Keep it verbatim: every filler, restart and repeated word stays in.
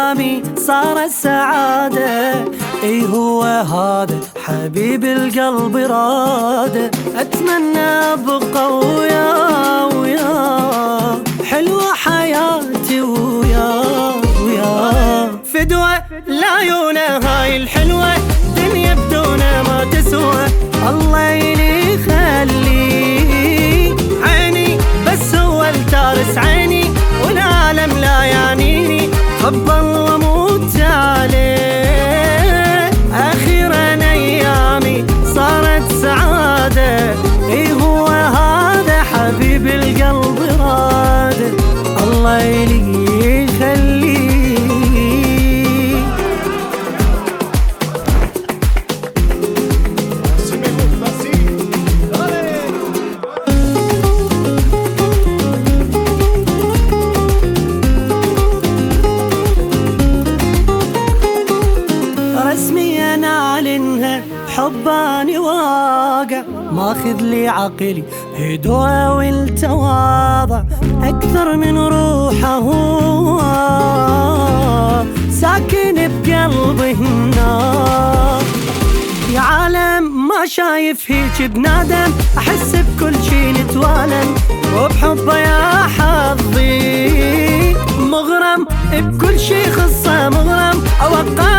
ايامي صارت سعادة. اي هو هذا حبيب القلب راده، اتمنى ابقى وياه وياه، حلوة حياتي وياه وياه. فدوة لعيونه هاي الحلوة، دنيا بدونه ما تسوى. الله يلي يخليه عيني، بس هو التارس عيني، والعالم لا يعنيني. حب الله موت عليه، اخيرا ايامي صارت سعادة. اي هو هذا حبيب القلب راده، الله يلي يخليه. رسمي انا اعلنها، حباني واقع، ماخذ لي عقلي هدوء والتواضع، اكثر من روحه هو ساكن بقلبي النار. يا عالم ما شايف هيج بنادم، احس بكل شي نتوالم، وبحبه يا حظي مغرم، بكل شي خصه مغرم. اوقع